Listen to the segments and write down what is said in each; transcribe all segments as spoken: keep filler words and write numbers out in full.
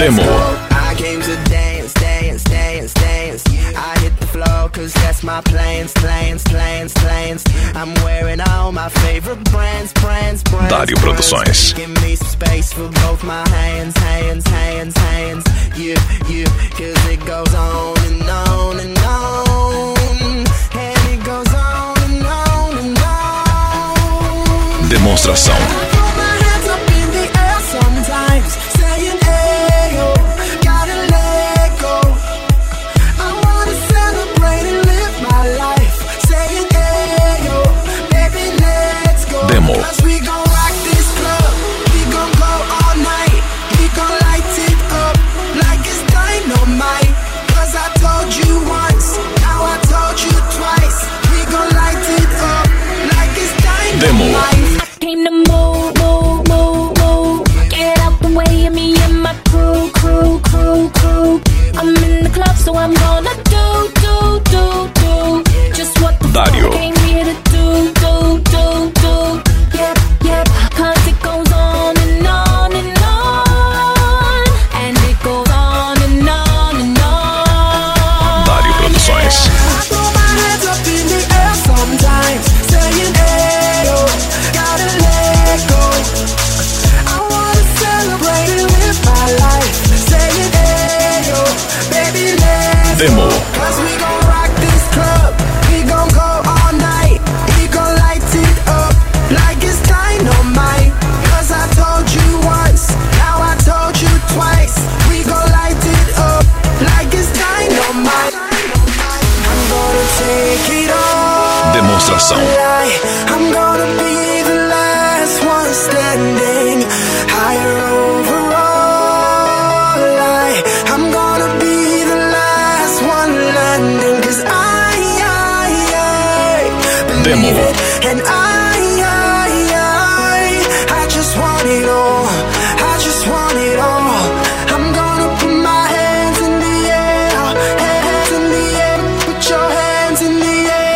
Demo. I came to dance, dance, dance, dance. I hit the floor cause that's my plans, plans, plans, plans. I'm wearing all my favorite brands, brands, brands. Dario Produções. Give me some space for both my hands, hands, hands, hands. Yeah, yeah, cause it goes on and on and on. And it goes on and on and on. Demonstração. Demo. Demo. Came to move, move, move, move. Get out the way of me and my crew, crew, crew, crew. I'm in the club, so I'm gonna do, do, do, do. Just what the Dario. fuck came here to do, do, do, do. Yep, yep. Cause it goes on and on and on. And it goes on and on and on. Dario Produções. I throw my hands up in the air sometimes, saying, hey, oh, gotta let go. I wanna celebrate and live my life, saying, hey, oh, baby, let's Demo. go. Cause we gon' rock this club, we gon' go all night, we gon' light it up like it's dynamite. Cause I told you once, now I told you twice, we gon' light it up like it's dynamite. I'm gonna take it all. Demonstração. I'm gonna be the last one standing, higher over all. I, I'm gonna be the last one landing. Cause I, I, I believe Demo. it. And I, I, I, I just want it all. I just want it all. I'm gonna put my hands in the air, hands in the air. Put your hands in the air.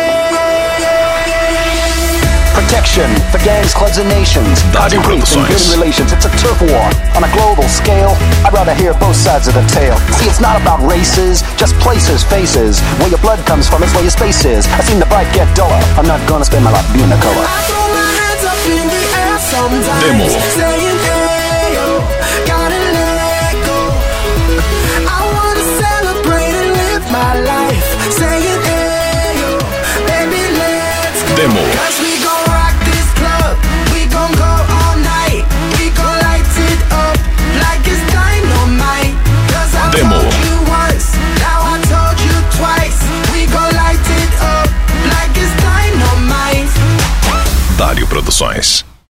Protection for gangs, clubs, and nations. Dario Causing hate and Produções. good relations. It's a turf war on a global scale. I'd rather hear both sides of the tale. See, it's not about races, just places, faces. Where your blood comes from is where your space is. I've seen the bright get duller. I'm not gonna spend my life being a color. I throw my hands up in the air sometimes. Demo. Say